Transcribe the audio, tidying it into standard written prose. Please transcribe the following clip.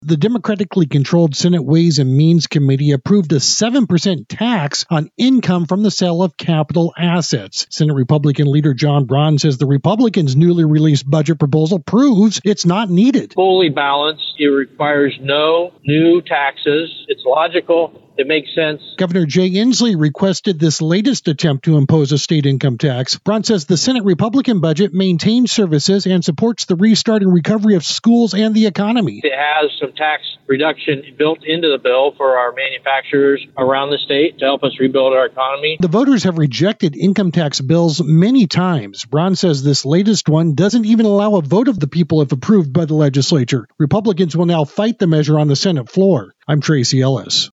The democratically controlled Senate Ways and Means Committee approved a 7% tax on income from the sale of capital assets. Senate Republican leader John Braun says the Republicans' newly released budget proposal proves it's not needed. Fully balanced. It requires no new taxes. It's logical. It makes sense. Governor Jay Inslee requested this latest attempt to impose a state income tax. Braun says the Senate Republican budget maintains services and supports the restart and recovery of schools and the economy. It has some tax reduction built into the bill for our manufacturers around the state to help us rebuild our economy. The voters have rejected income tax bills many times. Braun says this latest one doesn't even allow a vote of the people if approved by the legislature. Republicans will now fight the measure on the Senate floor. I'm Tracy Ellis.